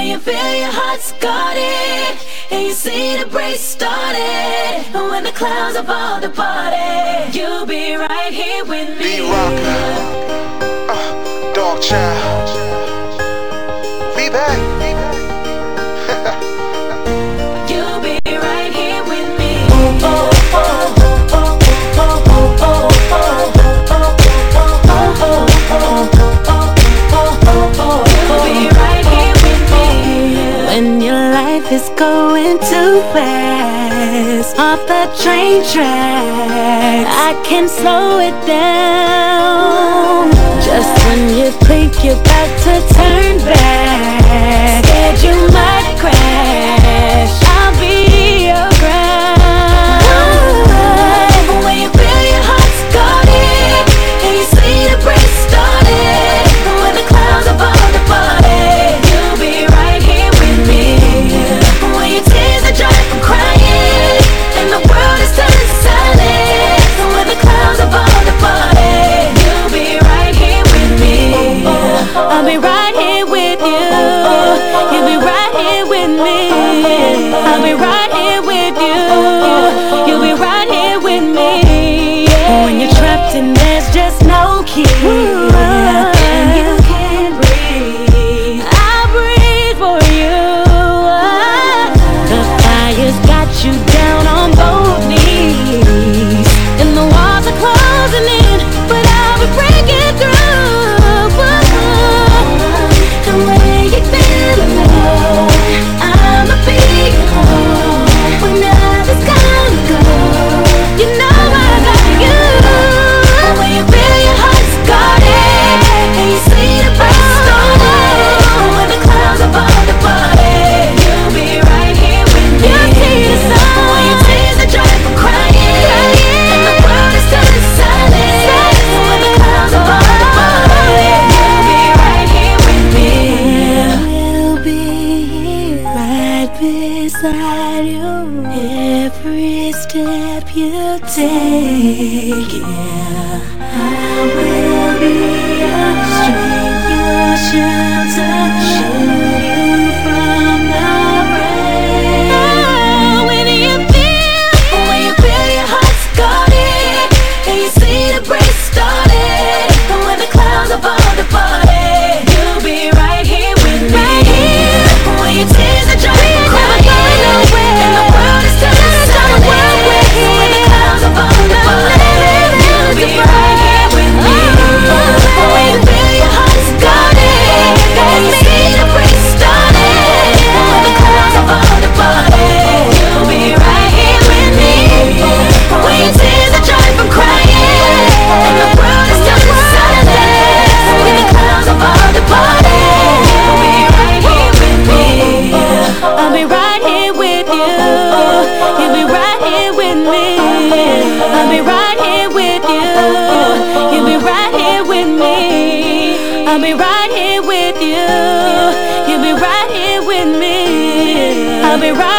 you feel your heart's guarded, and you see the break started, and when the clouds are all departed, you'll be right here with me. D-Rocker, Darkchild, we back. You'll be right here with me. When your life is going too fast off the train tracks, I can slow it down. Just when you think you're about to turn back, scared you might crash, I'll be your ground. When you feel your heart's guarded, and you see the break started, when the clouds are all departed, you'll be right here with me. When your tears are dry from crying, and the world is turning silent, when the clouds are all departed, you'll be right here with me. I'll be right here with you. You'll be right here with me. I'll be right here with you. You'll be right here with me. When you're trapped and there's just no key, and you can't breathe, I'll breathe for you. The fire's got you down on both knees, and the walls are closing in, but I'll be breaking through. And when you feel alone, I'ma be your home. When others gonna go, you know I got you. When you feel your heart's guarded, and you see the break started, when the clouds are all departed, you'll be right here with me. You'll see the sun. When your tears are dry from crying, and the world is turning silent, when the clouds are all departed, you'll be right here with me. We'll be right beside you every step you take. Yeah, I will be your strength, your shelter, shield you from the rain. When you feel your heart's guarded, and you see the break started, and when the clouds are all departed, you'll be right here with me. When your tears are dry from crying, and the world is turning silent, when the clouds are all departed, you'll be right here with me. When you feel your heart's guarded, and you see the break started, when the clouds are all departed, you'll be right here with me. When your tears are dry from crying, and the world is turning silent, when the clouds are all departed, you'll be right here with me. I'll be right here with you. You'll be right here with me. I'll be right here with you. You'll be right here with me. I'll be right here with you. You'll be right here with me. I'll be right